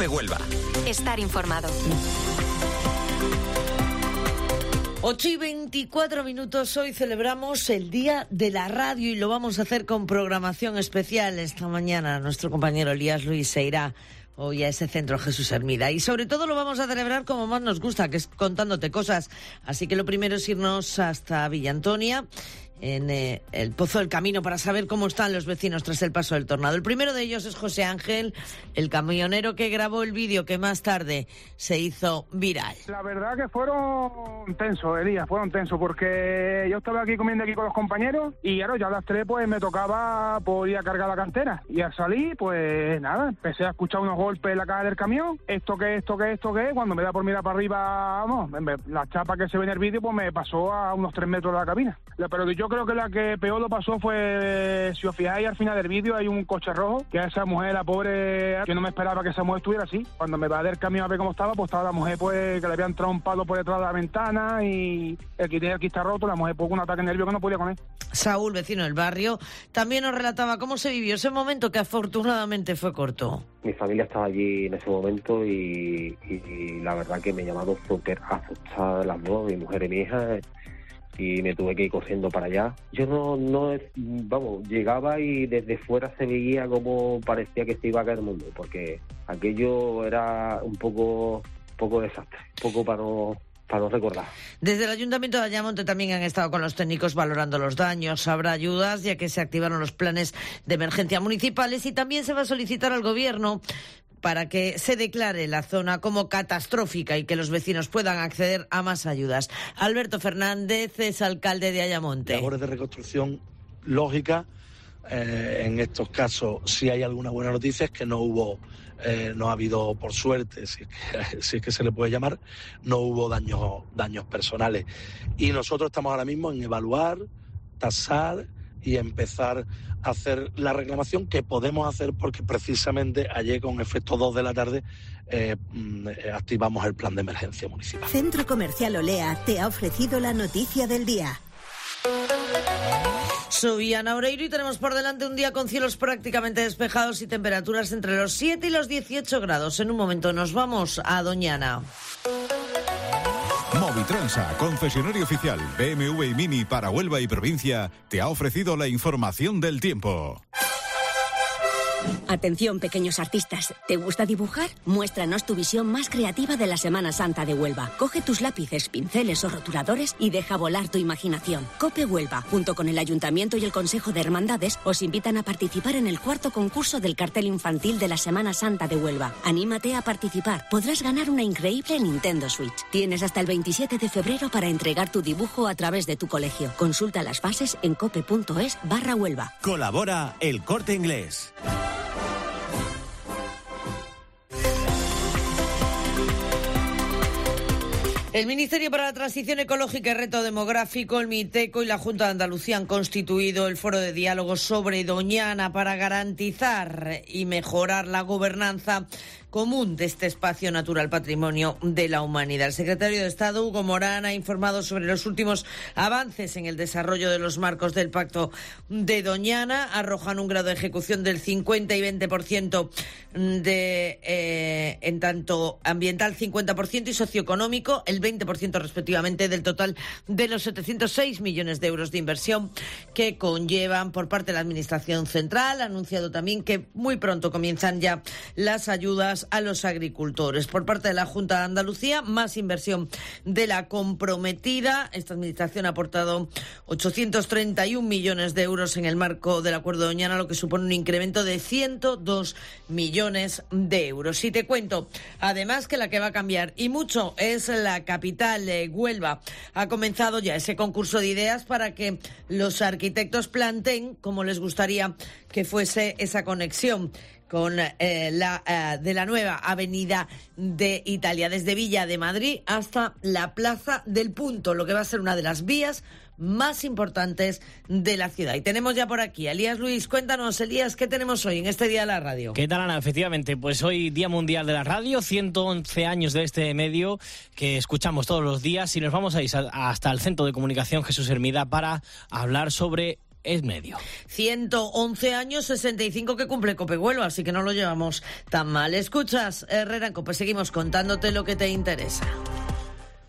COPE Huelva. Estar informado. 8:24. Hoy celebramos el Día de la Radio y lo vamos a hacer con programación especial. Esta mañana nuestro compañero Elías Luis se irá hoy a ese centro Jesús Hermida. Y sobre todo lo vamos a celebrar como más nos gusta, que es contándote cosas. Así que lo primero es irnos hasta Villa Antonia, en el Pozo del Camino, para saber cómo están los vecinos tras el paso del tornado. El primero de ellos es José Ángel, el camionero que grabó el vídeo que más tarde se hizo viral. La verdad que fueron tensos, Elías, porque yo estaba aquí comiendo aquí con los compañeros y claro, ya a las 3 pues me tocaba ir a cargar la cantera. Y al salir, pues nada, empecé a escuchar unos golpes en la caja del camión. Esto que, cuando me da por mirar para arriba, vamos, la chapa que se ve en el vídeo pues me pasó a unos 3 metros de la cabina. Pero yo creo que la que peor lo pasó fue, si os fijáis al final del vídeo hay un coche rojo, que a esa mujer, la pobre, que no me esperaba que esa mujer estuviera así. Cuando me va del camión a ver cómo estaba, pues estaba la mujer pues que le habían entrado un palo por detrás de la ventana y el que tenía aquí está roto, la mujer pues con un ataque de nervio que no podía con él. Saúl, vecino del barrio, también nos relataba cómo se vivió ese momento que afortunadamente fue corto. Mi familia estaba allí en ese momento y la verdad que me he llamado súper asustada las dos, mi mujer y mi hija, y me tuve que ir corriendo para allá. Yo vamos, llegaba y desde fuera se veía como parecía que se iba a caer el mundo, porque aquello era un poco desastre, un poco para no recordar. Desde el Ayuntamiento de Ayamonte también han estado con los técnicos valorando los daños. Habrá ayudas ya que se activaron los planes de emergencia municipales y también se va a solicitar al Gobierno para que se declare la zona como catastrófica y que los vecinos puedan acceder a más ayudas. Alberto Fernández es alcalde de Ayamonte. Labores de reconstrucción lógica. En estos casos, si hay alguna buena noticia, es que no ha habido, por suerte, si es que se le puede llamar, no hubo daños personales. Y nosotros estamos ahora mismo en evaluar, tasar y empezar a hacer la reclamación que podemos hacer porque precisamente ayer con efecto 2 de la tarde activamos el plan de emergencia municipal. Centro Comercial Olea te ha ofrecido la noticia del día. Soy Ana Oreiro y tenemos por delante un día con cielos prácticamente despejados y temperaturas entre los 7 y los 18 grados. En un momento nos vamos a Doñana. Movitransa, concesionario oficial BMW y Mini para Huelva y provincia, te ha ofrecido la información del tiempo. Atención, pequeños artistas. ¿Te gusta dibujar? Muéstranos tu visión más creativa de la Semana Santa de Huelva. Coge tus lápices, pinceles o rotuladores y deja volar tu imaginación. COPE Huelva, junto con el Ayuntamiento y el Consejo de Hermandades, os invitan a participar en el 4º concurso del cartel infantil de la Semana Santa de Huelva. Anímate a participar. Podrás ganar una increíble Nintendo Switch. Tienes hasta el 27 de febrero para entregar tu dibujo a través de tu colegio. Consulta las bases en cope.es/Huelva. Colabora El Corte Inglés. El Ministerio para la Transición Ecológica y Reto Demográfico, el MITECO y la Junta de Andalucía han constituido el foro de diálogo sobre Doñana para garantizar y mejorar la gobernanza común de este espacio natural patrimonio de la humanidad. El secretario de Estado, Hugo Morán, ha informado sobre los últimos avances en el desarrollo de los marcos del Pacto de Doñana. Arrojan un grado de ejecución del 50 y 20% en tanto ambiental 50% y socioeconómico el 20% respectivamente del total de los 706 millones de euros de inversión que conllevan por parte de la Administración Central. Ha anunciado también que muy pronto comienzan ya las ayudas a los agricultores. Por parte de la Junta de Andalucía, más inversión de la comprometida. Esta administración ha aportado 831 millones de euros en el marco del Acuerdo de Doñana, lo que supone un incremento de 102 millones de euros. Y te cuento, además, que la que va a cambiar y mucho es la capital, Huelva. Ha comenzado ya ese concurso de ideas para que los arquitectos planteen cómo les gustaría que fuese esa conexión con de la nueva avenida de Italia, desde Villa de Madrid hasta la Plaza del Punto, lo que va a ser una de las vías más importantes de la ciudad. Y tenemos ya por aquí a Elías Luis. Cuéntanos, Elías, ¿qué tenemos hoy en este Día de la Radio? ¿Qué tal, Ana? Efectivamente, pues hoy Día Mundial de la Radio, 111 años de este medio que escuchamos todos los días, y nos vamos a ir hasta el Centro de Comunicación Jesús Hermida para hablar sobre es medio. 111 años, 65 que cumple Cope Huelva, así que no lo llevamos tan mal. Escuchas, Herrera en Cope, seguimos contándote lo que te interesa.